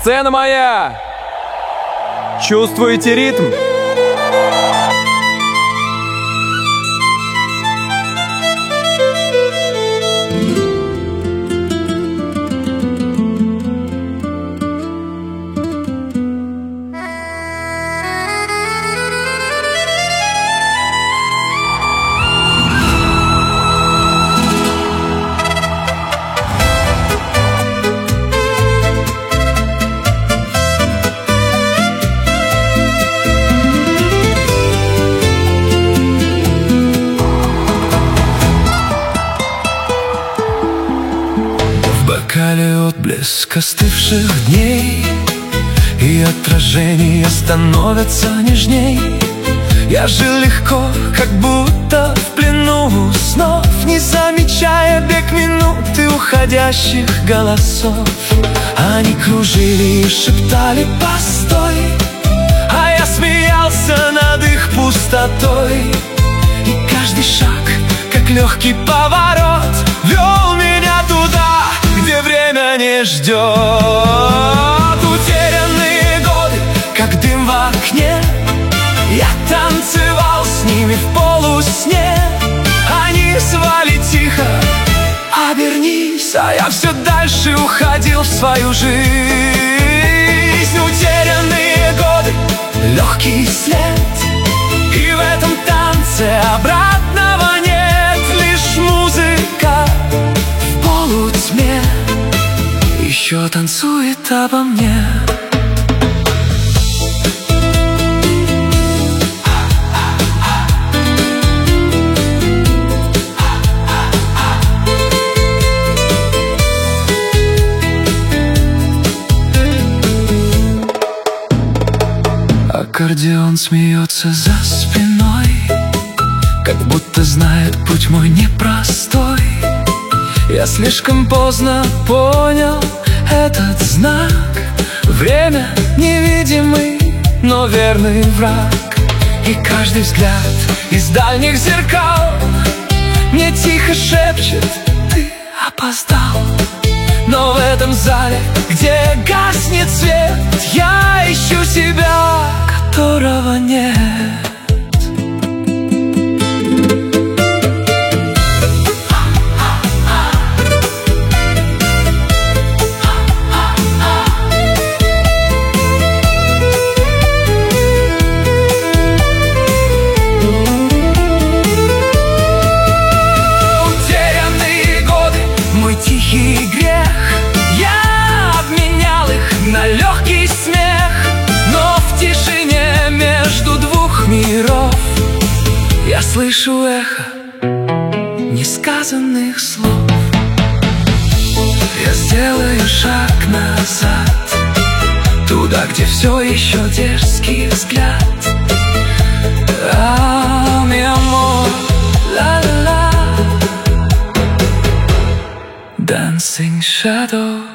Сцена моя! Чувствуете ритм? В бокале отблеск остывших дней, и отражения становятся нежней. Я жил легко, как будто в плену снов, не замечая бег минуты уходящих голосов. Они кружили и шептали «постой», а я смеялся над их пустотой. И каждый шаг, как легкий поворот, вел меня туда, где время не ждет. Утерянные годы, как дым в окне, я танцевал с ними в полусне. Они звали тихо «обернись», а я все дальше уходил в свою жизнь. Утерянные годы, легкий след, и в этом танце обратного нет. Лишь музыка в полутьме еще танцует обо мне. Аккордеон смеется за спиной, как будто знает путь мой непростой. Я слишком поздно понял этот знак. Время невидимый, но верный враг. И каждый взгляд из дальних зеркал мне тихо шепчет: ты опоздал. Но в этом зале, где гаснет свет, я ищу себя, которого нет. Утерянные годы, мой тихий грех, я обменял их на легкий смех. Но в тишине между двух миров я слышу эхо несказанных слов. Я сделаю шаг назад, туда, где все еще дерзкий взгляд. Mi amor, la la la, dancing shadow.